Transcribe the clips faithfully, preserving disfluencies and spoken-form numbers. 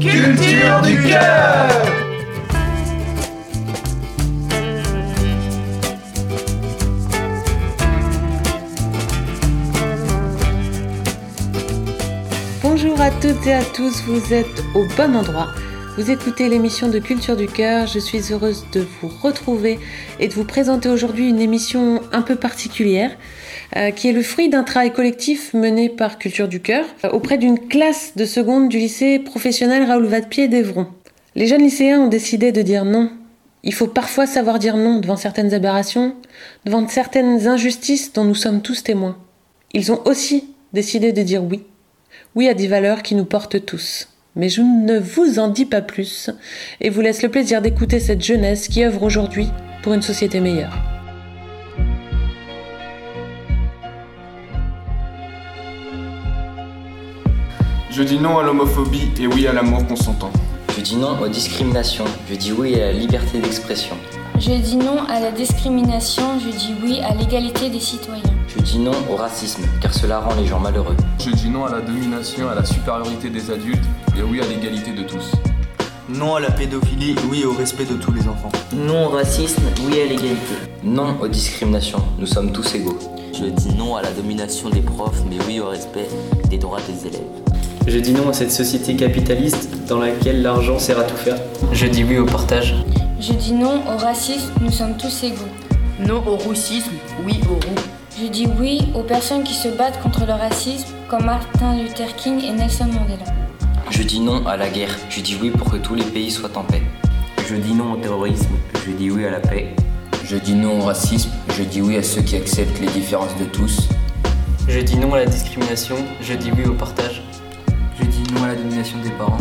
Culture du cœur. Bonjour à toutes et à tous, vous êtes au bon endroit. Vous écoutez l'émission de Culture du Cœur, je suis heureuse de vous retrouver et de vous présenter aujourd'hui une émission un peu particulière euh, qui est le fruit d'un travail collectif mené par Culture du Cœur euh, auprès d'une classe de seconde du lycée professionnel Raoul Vadepied d'Evron. Les jeunes lycéens ont décidé de dire non. Il faut parfois savoir dire non devant certaines aberrations, devant certaines injustices dont nous sommes tous témoins. Ils ont aussi décidé de dire oui. Oui à des valeurs qui nous portent tous. Mais je ne vous en dis pas plus et vous laisse le plaisir d'écouter cette jeunesse qui œuvre aujourd'hui pour une société meilleure. Je dis non à l'homophobie et oui à l'amour consentant. Je dis non aux discriminations, je dis oui à la liberté d'expression. Je dis non à la discrimination, je dis oui à l'égalité des citoyens. Je dis non au racisme, car cela rend les gens malheureux. Je dis non à la domination, à la supériorité des adultes et oui à l'égalité de tous. Non à la pédophilie, oui au respect de tous les enfants. Non au racisme, oui à l'égalité. Non aux discriminations, nous sommes tous égaux. Je dis non à la domination des profs, mais oui au respect des droits des élèves. Je dis non à cette société capitaliste dans laquelle l'argent sert à tout faire. Je dis oui au partage. Je dis non au racisme, nous sommes tous égaux. Non au roussisme, oui au roux. Je dis oui aux personnes qui se battent contre le racisme, comme Martin Luther King et Nelson Mandela. Je dis non à la guerre, je dis oui pour que tous les pays soient en paix. Je dis non au terrorisme, je dis oui à la paix. Je dis non au racisme, je dis oui à ceux qui acceptent les différences de tous. Je dis non à la discrimination, je dis oui au partage. Je dis non à la domination des parents.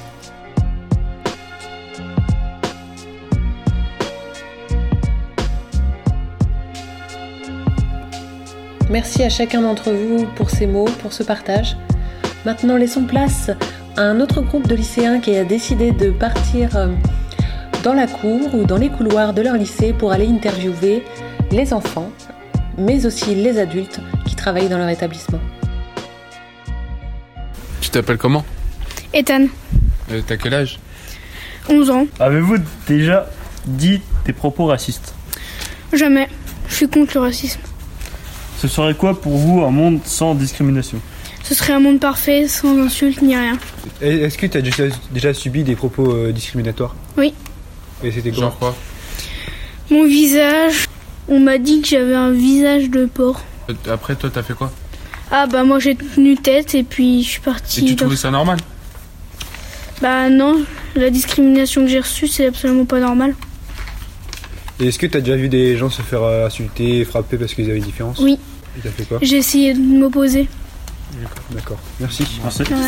Merci à chacun d'entre vous pour ces mots, pour ce partage. Maintenant, laissons place à un autre groupe de lycéens qui a décidé de partir dans la cour ou dans les couloirs de leur lycée pour aller interviewer les enfants, mais aussi les adultes qui travaillent dans leur établissement. Tu t'appelles comment ? Ethan. Euh, t'as quel âge ? onze ans. Avez-vous déjà dit des propos racistes ? Jamais. Je suis contre le racisme. Ce serait quoi pour vous un monde sans discrimination ? Ce serait un monde parfait, sans insultes ni rien. Est-ce que tu as déjà, déjà subi des propos euh, discriminatoires ? Oui. Et c'était quoi ? Genre quoi ? Mon visage. On m'a dit que j'avais un visage de porc. Après, toi, t'as fait quoi ? Ah bah moi j'ai tenu tête et puis je suis partie... Et tu dans... trouvais ça normal ? Bah non, la discrimination que j'ai reçue c'est absolument pas normal. Et est-ce que tu as déjà vu des gens se faire insulter, frapper parce qu'ils avaient une différence ? Oui. Et t'as fait quoi ? J'ai essayé de m'opposer. D'accord, d'accord. Merci. Merci. Ouais.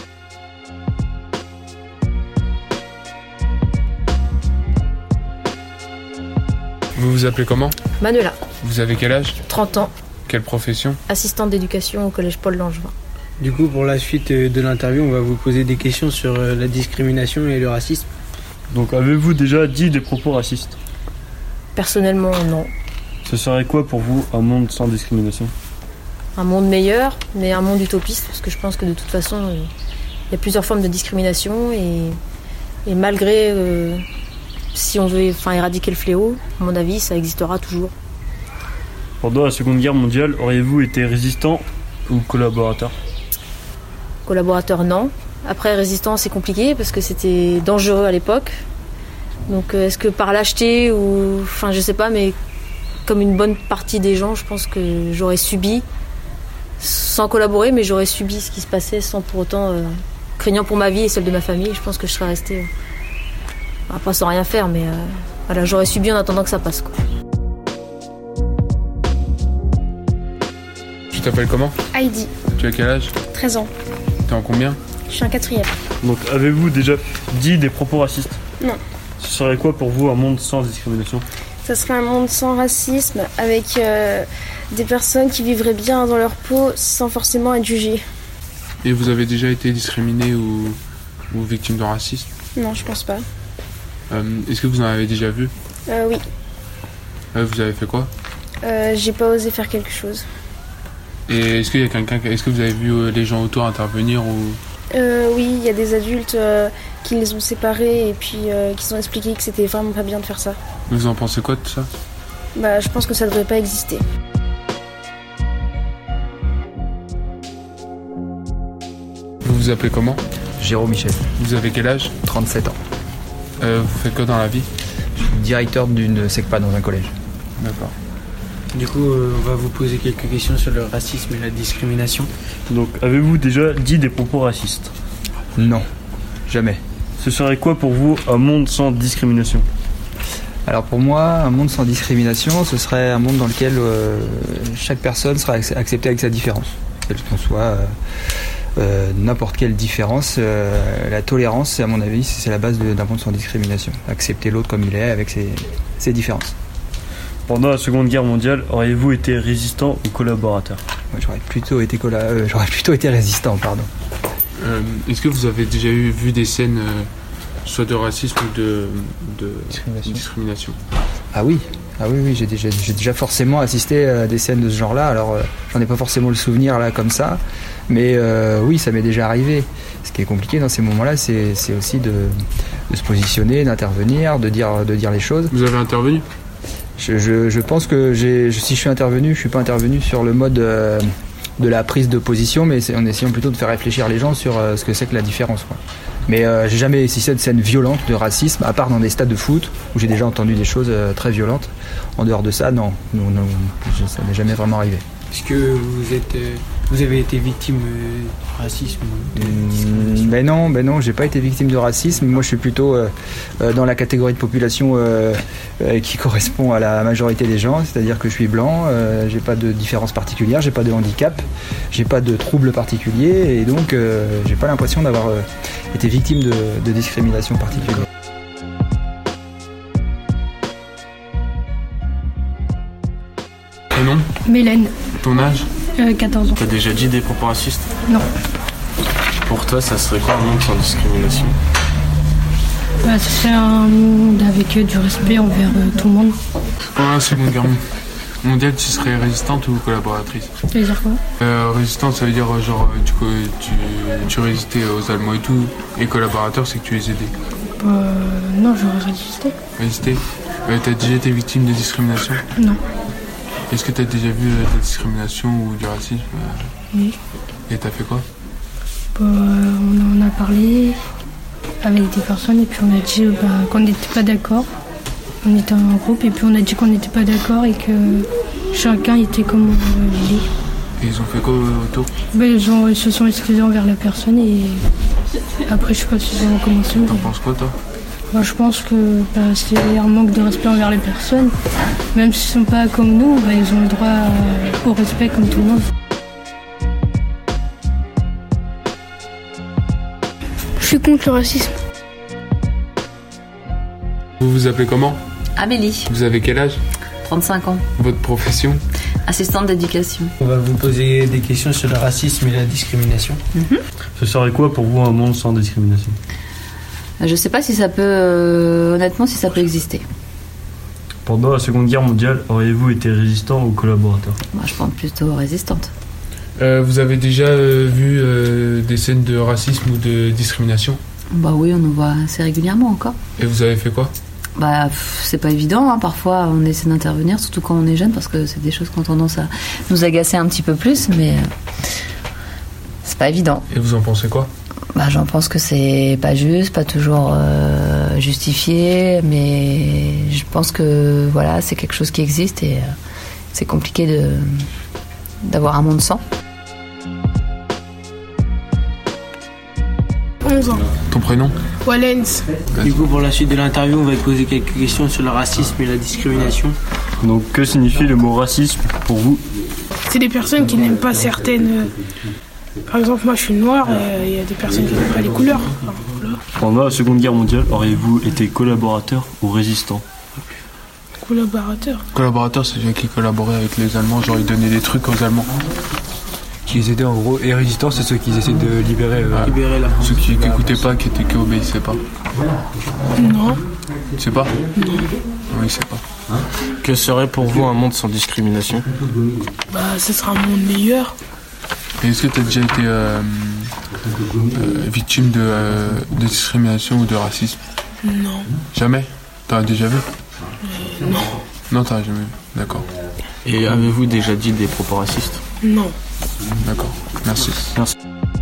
Vous vous appelez comment ? Manuela. Vous avez quel âge ? trente ans. Quelle profession ? Assistante d'éducation au collège Paul Langevin. Du coup, pour la suite de l'interview, on va vous poser des questions sur la discrimination et le racisme. Donc, avez-vous déjà dit des propos racistes ? Personnellement, non. Ce serait quoi pour vous un monde sans discrimination ? Un monde meilleur, mais un monde utopiste, parce que je pense que de toute façon, il y a plusieurs formes de discrimination et, et malgré, euh, si on veut enfin, éradiquer le fléau, à mon avis, ça existera toujours. Pendant la Seconde Guerre mondiale, auriez-vous été résistant ou collaborateur ? Collaborateur, non. Après, résistant, c'est compliqué parce que c'était dangereux à l'époque. Donc, est-ce que par lâcheté ou... Enfin, je sais pas, mais comme une bonne partie des gens, je pense que j'aurais subi, sans collaborer, mais j'aurais subi ce qui se passait sans pour autant... Euh, craignant pour ma vie et celle de ma famille, je pense que je serais restée... Euh, pas sans rien faire, mais euh, voilà, j'aurais subi en attendant que ça passe, quoi. Tu t'appelles comment ? Heidi. Tu as quel âge ? treize ans. T'es en combien ? Je suis en quatrième. Donc, avez-vous déjà dit des propos racistes ? Non. Ce serait quoi pour vous un monde sans discrimination ? Ça serait un monde sans racisme, avec euh, des personnes qui vivraient bien dans leur peau sans forcément être jugées. Et vous avez déjà été discriminé ou, ou victime de racisme ? Non, je pense pas. Euh, est-ce que vous en avez déjà vu ? Euh, oui. Euh, vous avez fait quoi ? euh, J'ai pas osé faire quelque chose. Et est-ce qu'il y a quelqu'un, est-ce que vous avez vu les gens autour intervenir ou euh, Oui, il y a des adultes euh, qui les ont séparés et puis euh, qui ont expliqué que c'était vraiment pas bien de faire ça. Vous en pensez quoi de ça? Bah, je pense que ça devrait pas exister. Vous vous appelez comment? Jérôme Michel. Vous avez quel âge? trente-sept ans. Euh, vous faites quoi dans la vie? Je suis directeur d'une SECPA dans un collège. D'accord. Du coup, euh, on va vous poser quelques questions sur le racisme et la discrimination. Donc, avez-vous déjà dit des propos racistes? Non, jamais. Ce serait quoi pour vous un monde sans discrimination? Alors pour moi, un monde sans discrimination, ce serait un monde dans lequel euh, chaque personne sera acceptée avec sa différence. Quelle qu'on soit euh, euh, n'importe quelle différence, euh, la tolérance, à mon avis, c'est la base de, d'un monde sans discrimination. Accepter l'autre comme il est, avec ses, ses différences. Pendant la Seconde Guerre mondiale, auriez-vous été résistant ou collaborateur? Ouais, j'aurais plutôt été colla- euh, j'aurais plutôt été résistant, pardon. Euh, est-ce que vous avez déjà eu, vu des scènes euh, soit de racisme ou de, de discrimination. discrimination Ah oui, ah oui, oui, j'ai déjà, j'ai déjà forcément assisté à des scènes de ce genre-là. Alors, euh, j'en ai pas forcément le souvenir là comme ça, mais euh, oui, ça m'est déjà arrivé. Ce qui est compliqué dans ces moments-là, c'est, c'est aussi de, de se positionner, d'intervenir, de dire, de dire les choses. Vous avez intervenu? Je, je, je pense que j'ai, si je suis intervenu, je suis pas intervenu sur le mode euh, de la prise de position, mais c'est en essayant plutôt de faire réfléchir les gens sur euh, ce que c'est que la différence, quoi. Mais euh, j'ai jamais assisté à de scènes violentes de racisme, à part dans des stades de foot, où j'ai déjà entendu des choses euh, très violentes. En dehors de ça, non, non, non ça m'est jamais vraiment arrivé. Est-ce que vous êtes, euh, vous avez été victime euh, de racisme de mmh, Ben non, ben non, j'ai pas été victime de racisme. Moi, je suis plutôt euh, euh, dans la catégorie de population euh, euh, qui correspond à la majorité des gens, c'est-à-dire que je suis blanc, euh, j'ai pas de différence particulière, j'ai pas de handicap, j'ai pas de troubles particuliers, et donc euh, j'ai pas l'impression d'avoir euh, été victime de, de discrimination particulière. Et non? Mélène. Ton âge? euh, quatorze ans. T'as déjà dit des propos racistes? Non. Pour toi, ça serait quoi un monde sans discrimination? Bah, ce serait un monde avec euh, du respect envers euh, tout le monde. Pendant la Seconde Guerre mondiale, tu serais résistante ou collaboratrice? Ça veut dire quoi? euh, Résistante, ça veut dire genre tu, tu, tu résistais aux Allemands et tout, et collaborateur, c'est que tu les aidais. Bah, non, j'aurais résisté. Résisté? euh, T'as déjà été victime de discrimination? Non. Est-ce que t'as déjà vu euh, de la discrimination ou du racisme? euh... Oui. Et t'as fait quoi? Bah, on en a parlé avec des personnes et puis on a dit bah, qu'on n'était pas d'accord. On était un groupe et puis on a dit qu'on n'était pas d'accord et que chacun était comme il est. Et ils ont fait quoi autour? Bah, ils, ont, ils se sont excusés envers la personne et après je sais pas si ils ont recommencé. T'en penses quoi toi? Bah, je pense que bah, c'est un manque de respect envers les personnes. Même s'ils ne sont pas comme nous, bah, ils ont le droit euh, au respect comme tout le monde. Je suis contre le racisme. Vous vous appelez comment? Amélie. Vous avez quel âge? trente-cinq ans. Votre profession? Assistante d'éducation. On va vous poser des questions sur le racisme et la discrimination. Mm-hmm. Ce serait quoi pour vous un monde sans discrimination? Je sais pas si ça peut, euh, honnêtement, si ça peut exister. Pendant la Seconde Guerre mondiale, auriez-vous été résistant ou collaborateur? Moi, je pense plutôt résistante. Euh, vous avez déjà euh, vu euh, des scènes de racisme ou de discrimination? Bah oui, on en voit assez régulièrement encore. Et vous avez fait quoi? Bah, pff, c'est pas évident, hein. Parfois on essaie d'intervenir, surtout quand on est jeune, parce que c'est des choses qui ont tendance à nous agacer un petit peu plus, mais euh, c'est pas évident. Et vous en pensez quoi? Bah, j'en pense que c'est pas juste, pas toujours euh, justifié, mais je pense que voilà, c'est quelque chose qui existe et euh, c'est compliqué de, d'avoir un monde sans. onze ans. Ton prénom? Wallens. Du coup, pour la suite de l'interview, on va te poser quelques questions sur le racisme et la discrimination. Donc, que signifie le mot racisme pour vous? C'est des personnes qui n'aiment pas certaines... Par exemple, moi je suis noire et il y a des personnes qui n'aiment pas les couleurs. Enfin, voilà. Pendant la Seconde Guerre mondiale, auriez-vous été collaborateur ou résistant? Collaborateur. Collaborateur, c'est celui qui collaborait avec les Allemands, genre ils donnaient des trucs aux Allemands. Qui les aidaient en gros, et résistants, c'est ceux qui essaient de libérer, euh, ah, libérer la France. Ceux qui n'écoutaient pas, qui, étaient, qui obéissaient pas. Non. Tu sais pas? Non. Oui, c'est pas. Hein? Que serait pour vous un monde sans discrimination? Bah, ce sera un monde meilleur. Et est-ce que tu as déjà été euh, euh, victime de, euh, de discrimination ou de racisme? Non. Jamais? T'as déjà vu? euh, Non. Non, t'as jamais vu. D'accord. Et avez-vous déjà dit des propos racistes? Non. D'accord. Merci. Merci.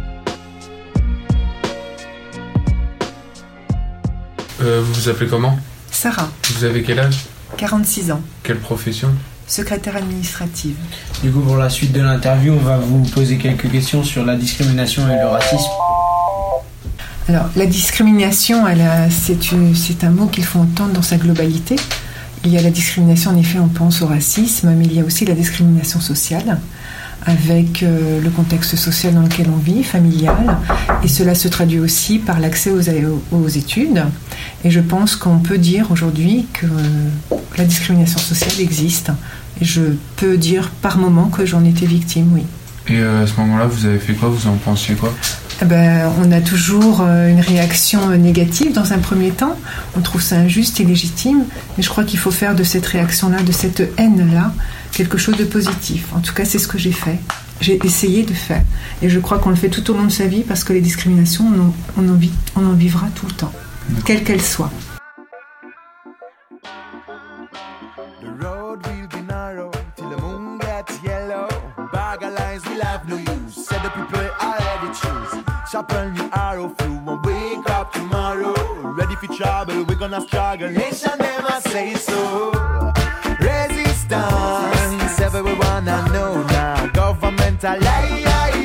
Euh, vous vous appelez comment? Sarah. Vous avez quel âge? quarante-six ans. Quelle profession? Secrétaire administrative. Du coup, pour la suite de l'interview, on va vous poser quelques questions sur la discrimination et le racisme. Alors, la discrimination, elle a, c'est, une, c'est un mot qu'il faut entendre dans sa globalité. Il y a la discrimination, en effet, on pense au racisme, mais il y a aussi la discrimination sociale, avec euh, le contexte social dans lequel on vit, familial, et cela se traduit aussi par l'accès aux, aux études. Et je pense qu'on peut dire aujourd'hui que euh, la discrimination sociale existe. Et je peux dire par moment que j'en étais victime, oui. Et euh, à ce moment-là, vous avez fait quoi? Vous en pensiez quoi? Eh ben, on a toujours euh, une réaction négative dans un premier temps. On trouve ça injuste, illégitime, mais je crois qu'il faut faire de cette réaction-là, de cette haine-là, quelque chose de positif. En tout cas, c'est ce que j'ai fait. J'ai essayé de faire. Et je crois qu'on le fait tout au long de sa vie parce que les discriminations, on en, on en, vit, on en vivra tout le temps, quelles qu'elles soient. Sharpen your arrow through and wake up tomorrow. Ready for trouble, we're gonna struggle. Nation never say so. Resistance, everyone I know now. Governmental lie.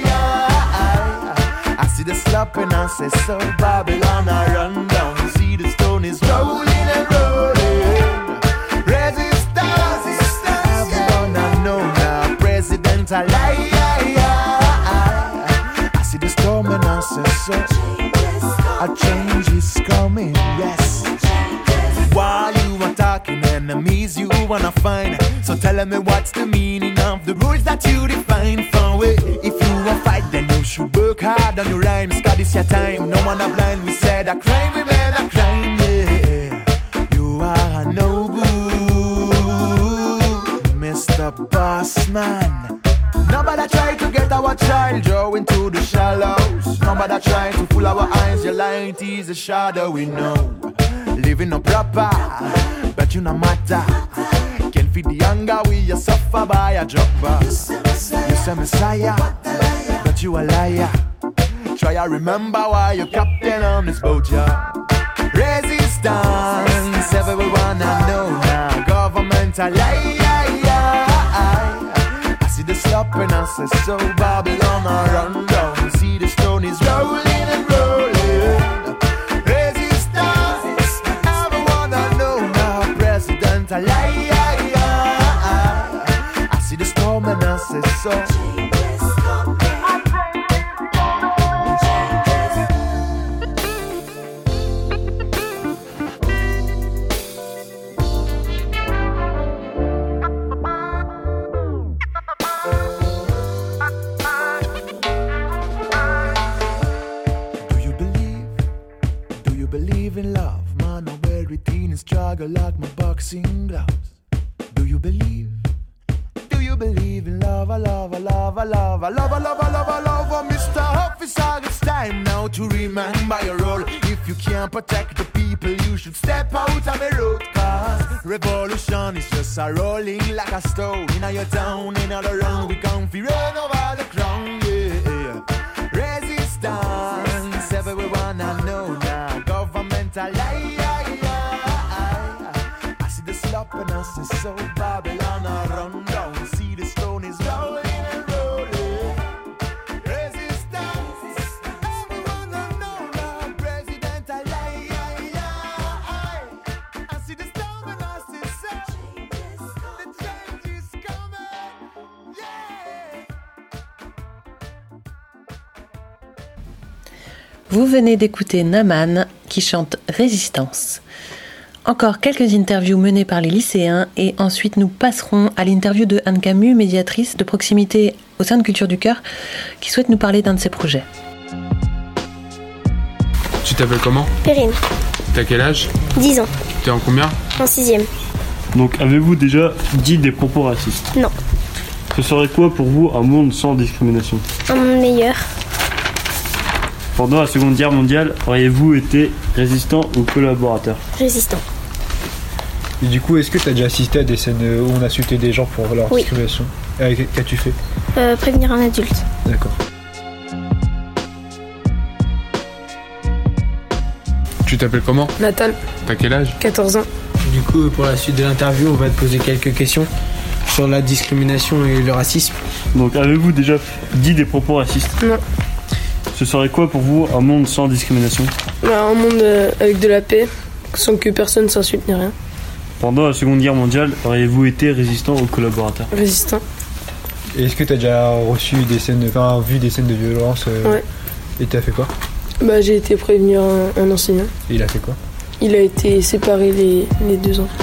I see the slopping and say so. Babylon I run down. See the stone is rolling and rolling. Resistance, everyone I know now. Presidential lie. The storm and I say so. A change is coming, yes. While you are talking, enemies you wanna find. So tell me what's the meaning of the rules that you define for way. If you wanna fight, then you should work hard on your rhymes. Cause it's your time, no one are blind. We said a crime, we made a crime, yeah. You are a noble, Mister Bossman. Nobody try to get our child draw into the shallows. Nobody try to fool our eyes. Your light is a shadow, we know. Living no proper, but you no matter. Can't feed the hunger, we a suffer by a dropper. You say Messiah, but you a liar. Try to remember why you're captain on this boat, yeah. Resistance, everyone I know now. Government a liar. The slop and I say so. Babylon I run down. See the stone is rolling and rolling. Resistance, everyone I know now. President a liar. I see the storm and I say so. Struggle like my boxing gloves. Do you believe? Do you believe in love? I love, I love, I love, I love, I love, I love, I love, oh, Mister Officer, it's time now to remember your role. If you can't protect the people, you should step out of the road. Cause revolution is just a rolling like a stone. In your town, in all around, we come fi run over the crown, yeah. Resistance, everyone I know now. Government a lie. And I say so. Babylon I run down. See the stone is rolling and rolling. Resistance, everyone I know now. President I lie. I see the storm and I say so. The change is coming, yeah. Vous venez d'écouter Naman qui chante Résistance. Encore quelques interviews menées par les lycéens et ensuite nous passerons à l'interview de Anne Camus, médiatrice de proximité au sein de Culture du Cœur, qui souhaite nous parler d'un de ses projets. Tu t'appelles comment? Perrine. T'as quel âge? dix ans. T'es en combien? En sixième. Donc avez-vous déjà dit des propos racistes? Non. Ce serait quoi pour vous un monde sans discrimination? Un monde meilleur. Pendant la Seconde Guerre mondiale, auriez-vous été résistant ou collaborateur? Résistant. Et du coup, est-ce que tu as déjà assisté à des scènes où on a insulté des gens pour leur Oui. discrimination? Et qu'as-tu fait? Euh, prévenir un adulte. D'accord. Tu t'appelles comment? Nathan, T'as quel âge? quatorze ans. Du coup, pour la suite de l'interview, on va te poser quelques questions sur la discrimination et le racisme. Donc, avez-vous déjà dit des propos racistes? Non. Ce serait quoi pour vous un monde sans discrimination? Bah, un monde euh, avec de la paix, sans que personne s'insulte ni rien. Pendant la Seconde Guerre mondiale, auriez-vous été résistant ou collaborateur? Résistant. Et est-ce que tu as déjà reçu des scènes, enfin vu des scènes de violence euh, Ouais. Et tu as fait quoi? Bah, j'ai été prévenir un, un enseignant. Et il a fait quoi? Il a été séparé les, les deux ans.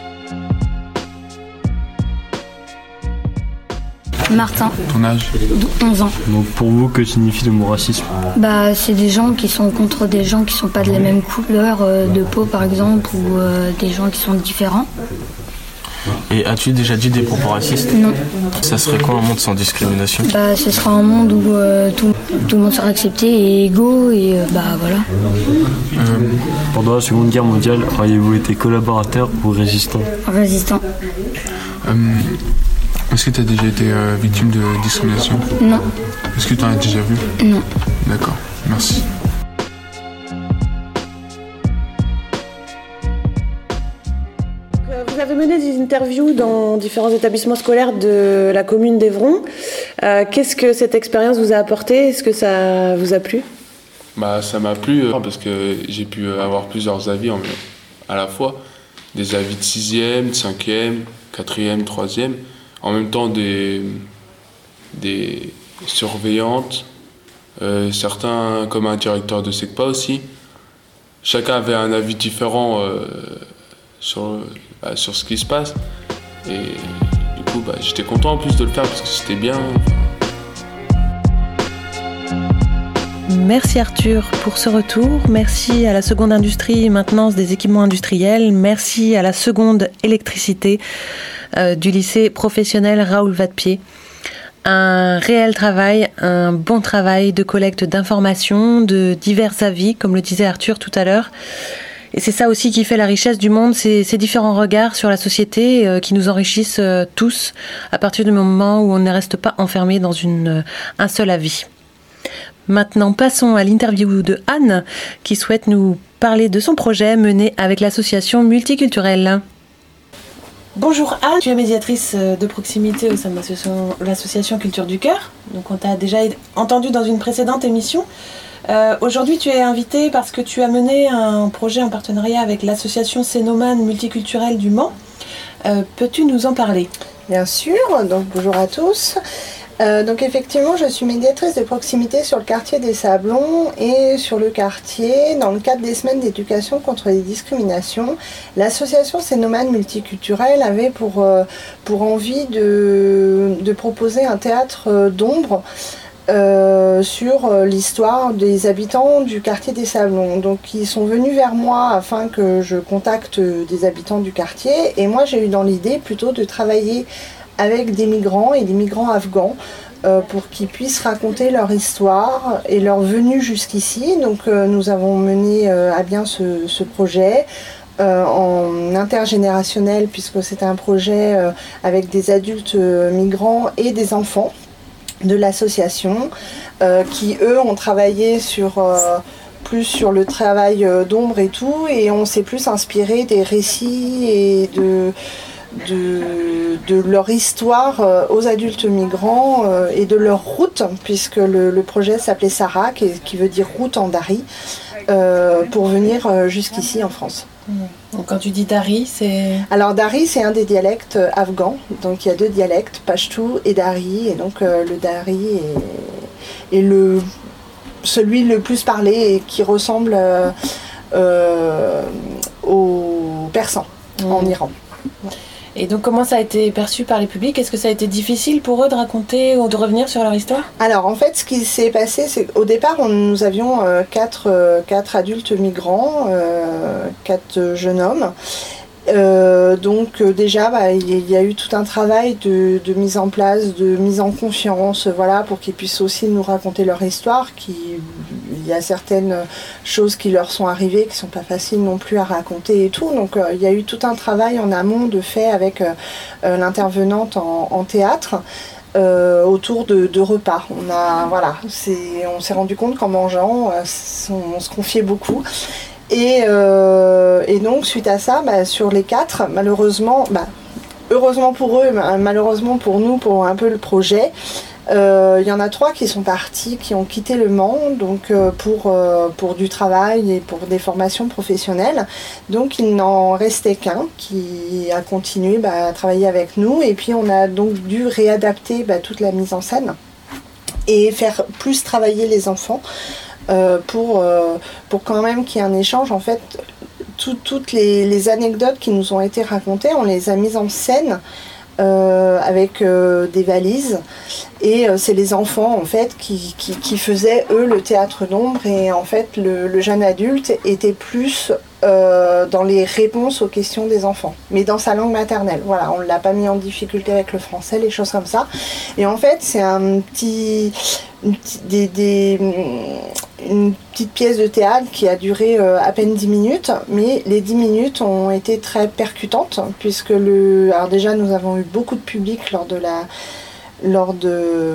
Martin. Ton âge? onze ans. Donc pour vous, que signifie le mot racisme? Bah, c'est des gens qui sont contre des gens qui sont pas de la même couleur euh, de peau par exemple, ou euh, des gens qui sont différents. Et as-tu déjà dit des propos racistes? Non. Ça serait quoi un monde sans discrimination? Bah, ce sera un monde où euh, tout, tout le monde sera accepté et égaux et euh, bah voilà. Euh, pendant la Seconde Guerre mondiale, auriez-vous été collaborateur ou résistant? Résistant. Euh, Est-ce que tu as déjà été euh, victime de discrimination? Non. Est-ce que tu en as déjà vu? Non. D'accord, merci. Vous avez mené des interviews dans différents établissements scolaires de la commune d'Évron. Euh, qu'est-ce que cette expérience vous a apporté? Est-ce que ça vous a plu? Bah, ça m'a plu euh, parce que j'ai pu avoir plusieurs avis en, à la fois. Des avis de sixième, de cinquième, quatrième, troisième. En même temps des, des surveillantes, euh, certains comme un directeur de SECPA aussi. Chacun avait un avis différent euh, sur, bah, sur ce qui se passe. Et du coup, bah, j'étais content en plus de le faire parce que c'était bien. Merci Arthur pour ce retour. Merci à la seconde industrie maintenance des équipements industriels. Merci à la seconde électricité euh, du lycée professionnel Raoul Vadepied. Un réel travail, un bon travail de collecte d'informations, de divers avis, comme le disait Arthur tout à l'heure. Et c'est ça aussi qui fait la richesse du monde, c'est ces différents regards sur la société euh, qui nous enrichissent euh, tous à partir du moment où on ne reste pas enfermé dans une, euh, un seul avis. Maintenant, passons à l'interview de Anne, qui souhaite nous parler de son projet mené avec l'association multiculturelle. Bonjour Anne, tu es médiatrice de proximité au sein de l'association, l'association Culture du Cœur. Donc on t'a déjà entendu dans une précédente émission. Euh, aujourd'hui, tu es invitée parce que tu as mené un projet en partenariat avec l'association Cénomane multiculturelle du Mans. Euh, peux-tu nous en parler? Bien sûr, donc bonjour à tous. Euh, donc effectivement, je suis médiatrice de proximité sur le quartier des Sablons et sur le quartier, dans le cadre des semaines d'éducation contre les discriminations, l'association Cénomane multiculturelle avait pour, euh, pour envie de, de proposer un théâtre d'ombre euh, sur l'histoire des habitants du quartier des Sablons. Donc ils sont venus vers moi afin que je contacte des habitants du quartier et moi j'ai eu dans l'idée plutôt de travailler avec des migrants et des migrants afghans euh, pour qu'ils puissent raconter leur histoire et leur venue jusqu'ici. Donc euh, nous avons mené euh, à bien ce, ce projet euh, en intergénérationnel puisque c'était un projet euh, avec des adultes euh, migrants et des enfants de l'association euh, qui eux ont travaillé sur... Euh, plus sur le travail euh, d'ombre et tout et on s'est plus inspiré des récits et de... De, de leur histoire euh, aux adultes migrants euh, et de leur route, puisque le, le projet s'appelait Sarah, qui, qui veut dire route en dari, euh, pour venir euh, jusqu'ici en France. Donc quand tu dis dari, c'est... Alors dari, c'est un des dialectes afghans, donc il y a deux dialectes, Pashto et dari, et donc euh, le dari est, est le, celui le plus parlé et qui ressemble euh, euh, au persan mmh. en Iran. Et donc comment ça a été perçu par les publics? Est-ce que ça a été difficile pour eux de raconter ou de revenir sur leur histoire? Alors en fait ce qui s'est passé c'est qu'au départ on, nous avions euh, quatre, euh, quatre adultes migrants, euh, quatre jeunes hommes. Euh, donc euh, déjà bah, il y a eu tout un travail de, de mise en place, de mise en confiance, voilà, pour qu'ils puissent aussi nous raconter leur histoire, qui il y a certaines choses qui leur sont arrivées qui sont pas faciles non plus à raconter et tout. Donc euh, il y a eu tout un travail en amont de fait avec euh, euh, l'intervenante en, en théâtre. Euh, autour de, de repas. On a, voilà, c'est, on s'est rendu compte qu'en mangeant, euh, on, on se confiait beaucoup. Et, euh, et donc, suite à ça, bah, sur les quatre, malheureusement, bah, heureusement pour eux, malheureusement pour nous, pour un peu le projet, il euh, y en a trois qui sont partis, qui ont quitté le Mans, donc euh, pour, euh, pour du travail et pour des formations professionnelles. Donc il n'en restait qu'un qui a continué bah, à travailler avec nous. Et puis on a donc dû réadapter bah, toute la mise en scène et faire plus travailler les enfants euh, pour, euh, pour quand même qu'il y ait un échange. En fait, tout, toutes les, les anecdotes qui nous ont été racontées, on les a mises en scène. Euh, avec euh, des valises et euh, c'est les enfants en fait qui, qui, qui faisaient eux le théâtre d'ombre et en fait le, le jeune adulte était plus euh, dans les réponses aux questions des enfants mais dans sa langue maternelle. Voilà, on ne l'a pas mis en difficulté avec le français, les choses comme ça. Et en fait c'est un petit, une, des, des, une petite pièce de théâtre qui a duré euh, à peine dix minutes, mais les dix minutes ont été très percutantes puisque le, alors déjà nous avons eu beaucoup de public lors de la lors de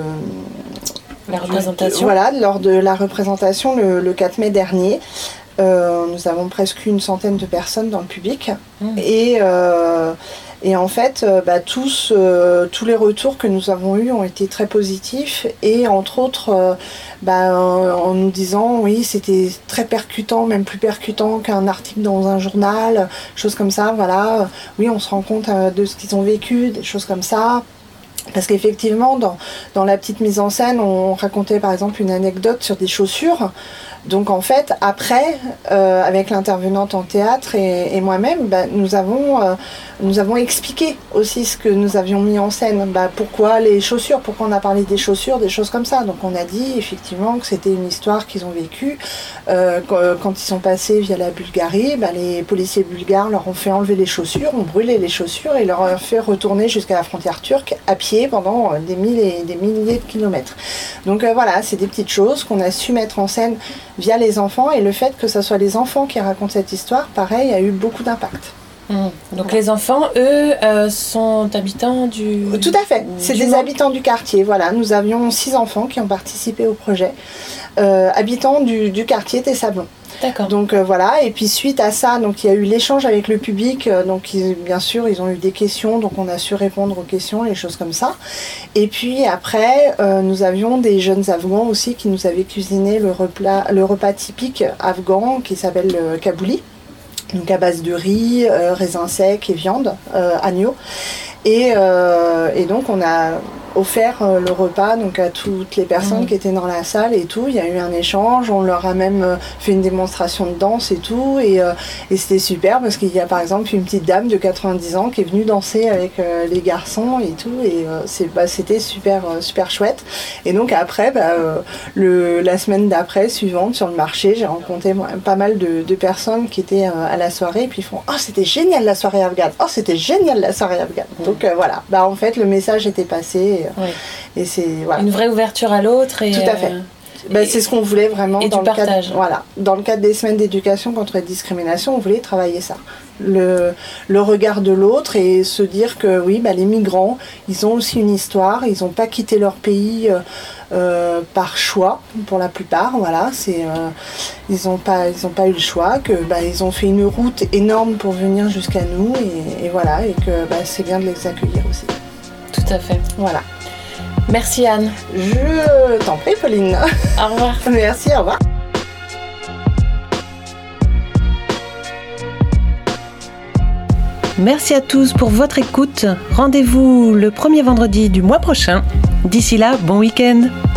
la représentation. De, voilà, lors de la représentation le, le quatre mai dernier. Euh, nous avons presque une centaine de personnes dans le public. Mmh. Et, euh, et en fait, euh, bah, tous, euh, tous les retours que nous avons eus ont été très positifs. Et entre autres, euh, bah, euh, en nous disant, oui, c'était très percutant, même plus percutant qu'un article dans un journal, choses comme ça. Voilà. Oui, on se rend compte euh, de ce qu'ils ont vécu, des choses comme ça. Parce qu'effectivement, dans, dans la petite mise en scène, on racontait par exemple une anecdote sur des chaussures. Donc en fait, après, euh, avec l'intervenante en théâtre et, et moi-même, bah, nous, avons, euh, nous avons expliqué aussi ce que nous avions mis en scène. Bah, pourquoi les chaussures, pourquoi on a parlé des chaussures, des choses comme ça. Donc on a dit effectivement que c'était une histoire qu'ils ont vécue. Euh, quand, quand ils sont passés via la Bulgarie, bah, les policiers bulgares leur ont fait enlever les chaussures, ont brûlé les chaussures et leur ont fait retourner jusqu'à la frontière turque à pied pendant des milliers et des milliers de kilomètres. Donc euh, voilà, c'est des petites choses qu'on a su mettre en scène via les enfants, et le fait que ce soit les enfants qui racontent cette histoire, pareil, a eu beaucoup d'impact. Mmh. Donc ouais. Les enfants, eux, euh, sont habitants du... Tout à fait, c'est des Mans. Habitants du quartier, voilà. Nous avions six enfants qui ont participé au projet, euh, habitants du, du quartier des Sablons. D'accord. Donc euh, voilà, et puis suite à ça, donc il y a eu l'échange avec le public, euh, donc ils, bien sûr ils ont eu des questions, donc on a su répondre aux questions, les choses comme ça. Et puis après, euh, nous avions des jeunes Afghans aussi qui nous avaient cuisiné le repas, le repas typique afghan qui s'appelle le kabouli, donc à base de riz, euh, raisins secs et viande, euh, agneau. Et, euh, et donc on a offert euh, le repas donc à toutes les personnes mmh. qui étaient dans la salle et tout. Il y a eu un échange, on leur a même euh, fait une démonstration de danse et tout, et, euh, et c'était super parce qu'il y a par exemple une petite dame de quatre-vingt-dix ans qui est venue danser avec euh, les garçons et tout, et euh, c'est, bah, c'était super, euh, super chouette. Et donc après, bah, euh, le, la semaine d'après, suivante, sur le marché, j'ai rencontré moi, pas mal de, de personnes qui étaient euh, à la soirée, et puis ils font « Oh, c'était génial la soirée afghane! Oh, c'était génial la soirée afghane !» mmh. Donc euh, voilà, bah, en fait le message était passé. Et, oui. Et c'est, voilà. Une vraie ouverture à l'autre. Et tout à fait. Euh, ben, c'est ce qu'on voulait vraiment et dans du le partage. cadre, voilà, dans le cadre des semaines d'éducation contre la discrimination, on voulait travailler ça. Le, le regard de l'autre et se dire que oui, ben, les migrants, ils ont aussi une histoire, ils n'ont pas quitté leur pays euh, euh, par choix pour la plupart. Voilà, c'est, euh, ils n'ont pas, ils ont pas eu le choix, que ben, ils ont fait une route énorme pour venir jusqu'à nous, et, et voilà, et que ben, c'est bien de les accueillir aussi. Tout à fait. Voilà. Merci Anne. Je t'en prie Pauline. Au revoir. Merci, au revoir. Merci à tous pour votre écoute. Rendez-vous le premier vendredi du mois prochain. D'ici là, bon week-end.